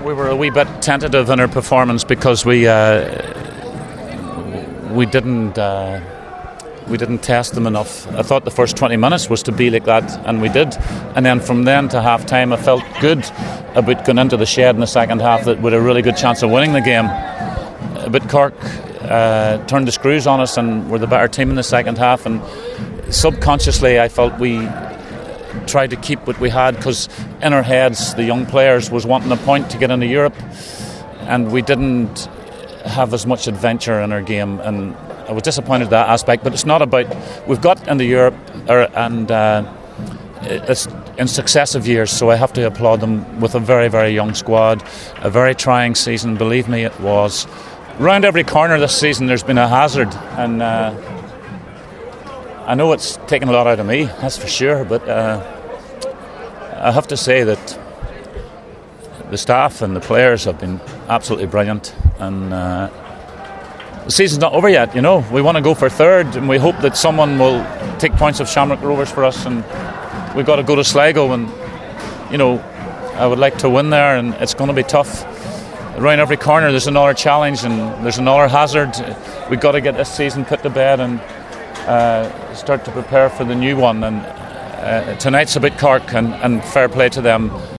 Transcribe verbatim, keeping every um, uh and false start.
we were a wee bit tentative in our performance because we uh, we didn't uh, we didn't test them enough. I thought the first twenty minutes was to be like that, and we did. And then from then to half time, I felt good about going into the shed in the second half that with a really good chance of winning the game. But Cork uh, turned the screws on us and were the better team in the second half. And subconsciously, I felt we tried to keep what we had because in our heads, the young players was wanting a point to get into Europe, and we didn't have as much adventure in our game. And I was disappointed at that aspect. But it's not about we've got into Europe or, and uh, it's in successive years. So I have to applaud them with a very, very young squad, a very trying season. Believe me, it was. Round every corner this season, there's been a hazard, and uh, I know it's taken a lot out of me, that's for sure. But uh, I have to say that the staff and the players have been absolutely brilliant, and uh, the season's not over yet. You know, we want to go for third, and we hope that someone will take points of Shamrock Rovers for us, and we've got to go to Sligo, and you know, I would like to win there, and it's going to be tough. Around every corner there's another challenge and there's another hazard. We've got to get this season put to bed and uh, start to prepare for the new one. And uh, tonight's a bit Cork, and, and fair play to them.